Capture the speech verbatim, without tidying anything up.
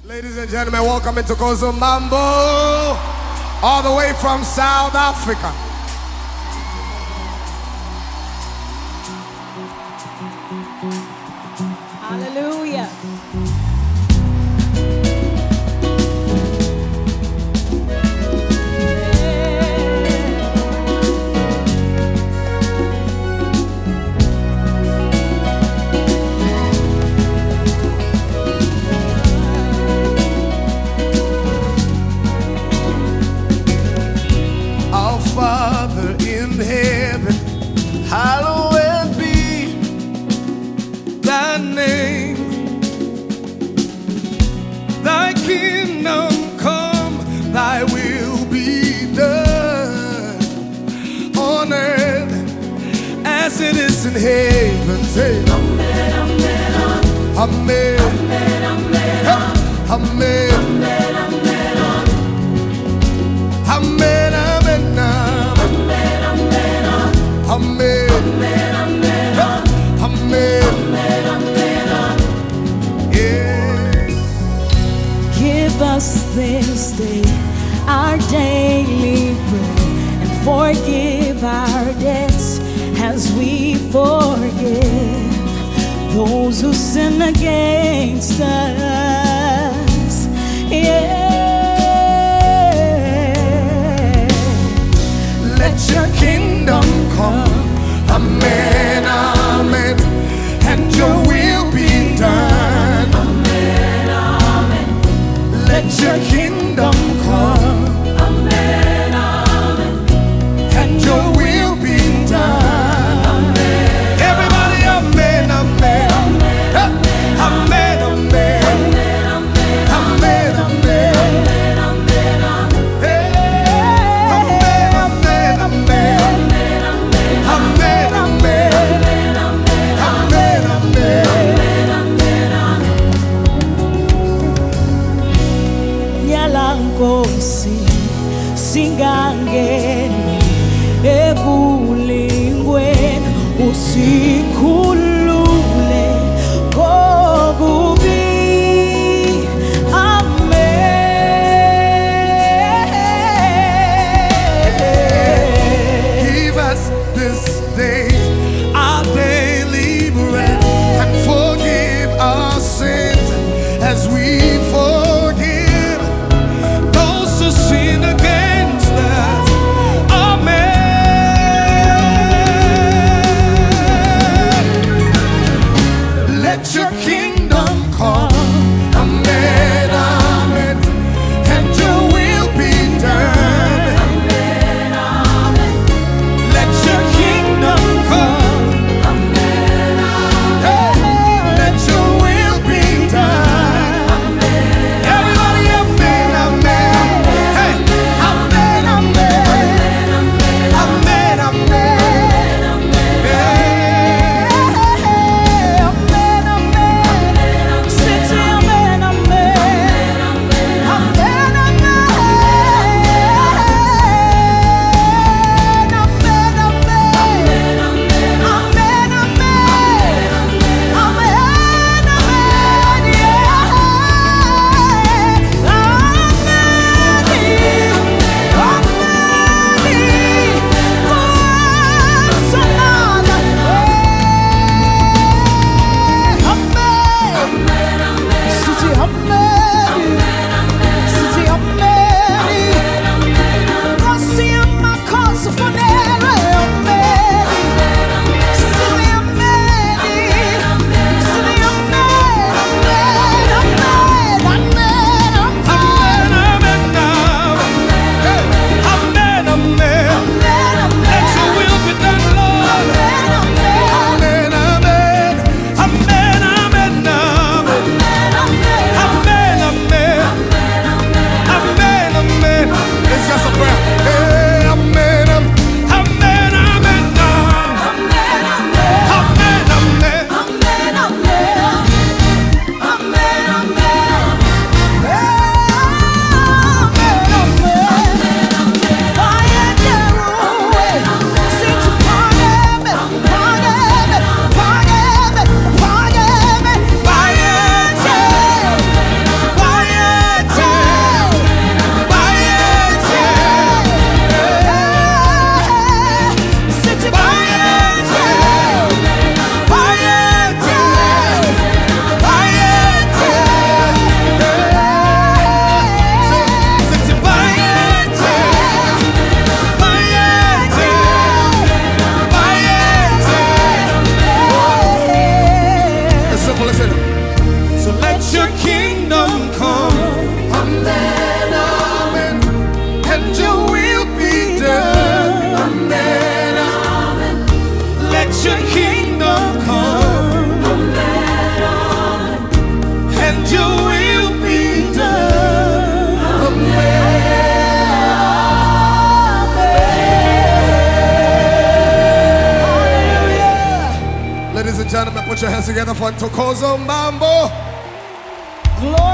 Ladies and gentlemen, welcome into Kozo Mambo, all the way from South Africa. Hallelujah. Our Father in heaven, hallowed be thy name. Thy kingdom come, thy will be done on earth as it is in heaven. Say, Amen, Amen, Amen, Amen, Amen, Amen, Amen, yeah. Give us this day our daily bread, and forgive our debts as we forgive those who sin against us. Yeah. Let your kingdom come, amen, amen, and your will be done, amen, amen. Let your kingdom come, amen, amen, and your will be done, amen. Everybody, amen, amen, amen, amen, amen, amen, amen. Nkosi singangeni ebulingweni usikhulule kokubi. Amen. Give us this day our daily bread, and forgive our sins as we forgive those who sin against us. Amen. Let your kingdom come, amen, amen, and your will be done, amen, amen. Let your kingdom come, amen, amen, let your will be done, amen. Put your hands together for Tokozo Mambo. Glory.